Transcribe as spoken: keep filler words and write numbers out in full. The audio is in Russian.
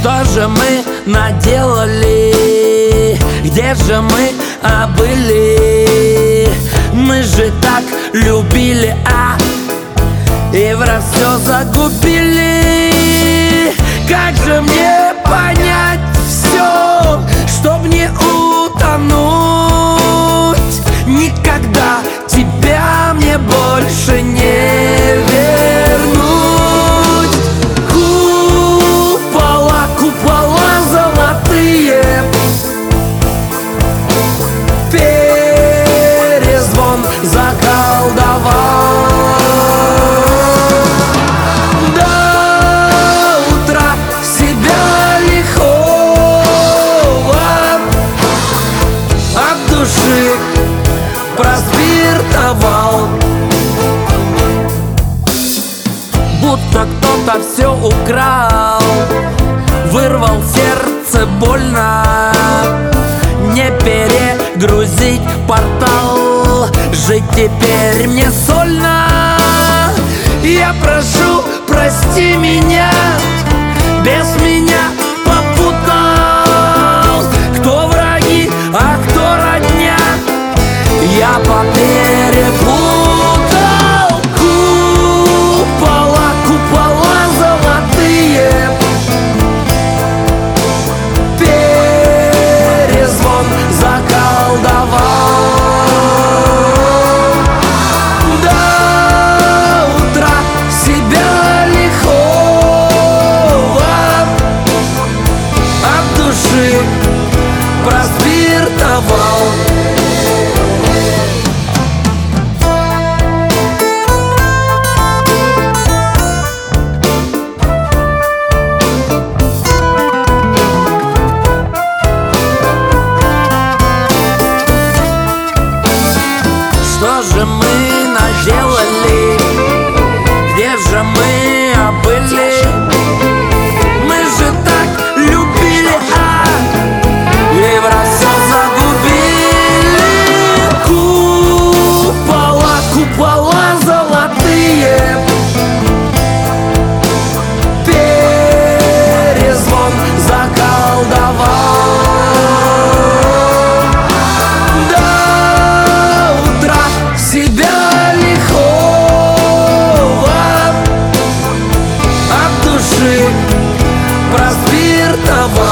Что же мы наделали? Где же мы а были? Мы же так любили, а и враз все загубили. Как же мне понять все, чтоб не утонуть? Никогда тебя мне больше не вернуть. Купола, купола золотые, перезвон заколдовал. До утра себя лихого от души проспиртовал. Будто кто-то все украл, вырвал сердце больно. Не перегрузить портал, жить теперь мне сольно. Я прошу, прости меня, без меня попутал. Кто враги, а кто родня, я поперепутал. Купола, купола золотые, перезвон заколдовал. До утра себя лихого от души проспиртовал. Что же мы наделали? Где же мы а были? Мы же так любили, а и враз все загубили. Купола, купола золотые, перезвон заколдовал. Себя лихого от души проспиртовал.